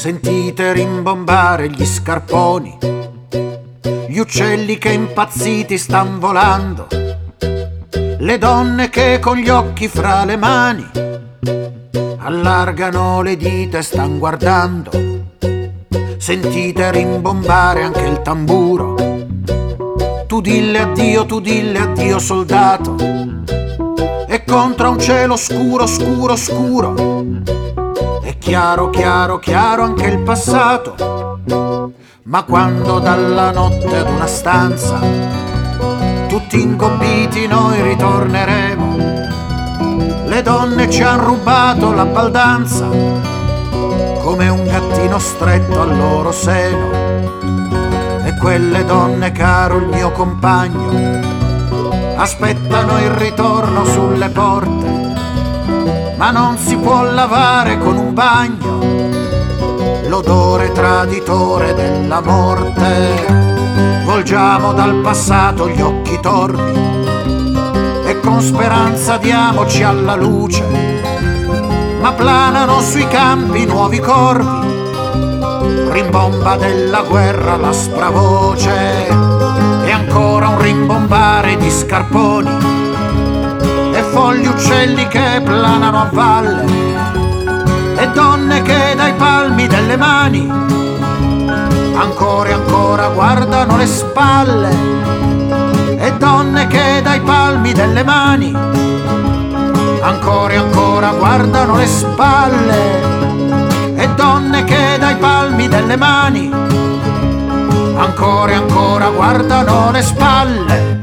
Sentite rimbombare gli scarponi, gli uccelli che impazziti stan volando, le donne che con gli occhi fra le mani allargano le dita e stan guardando. Sentite rimbombare anche il tamburo, tu dille addio soldato, e contro un cielo scuro, scuro, scuro, è chiaro, chiaro, chiaro anche il passato. Ma quando dalla notte ad una stanza tutti ingobbiti noi ritorneremo, le donne ci han rubato la baldanza come un gattino stretto al loro seno. E quelle donne, caro il mio compagno, aspettano il ritorno sulle porte, ma non si può lavare con un bagno l'odore traditore della morte. Volgiamo dal passato gli occhi torvi e con speranza diamoci alla luce, ma planano sui campi nuovi corvi, rimbomba della guerra l'aspra voce, e ancora un rimbombare di scarponi e fogli uccelli che planano a valle, e donne che dai palmi delle mani ancora e ancora guardano le spalle, e donne che dai palmi delle mani ancora e ancora guardano le spalle, e donne che dai palmi delle mani ancora e ancora guardano le spalle.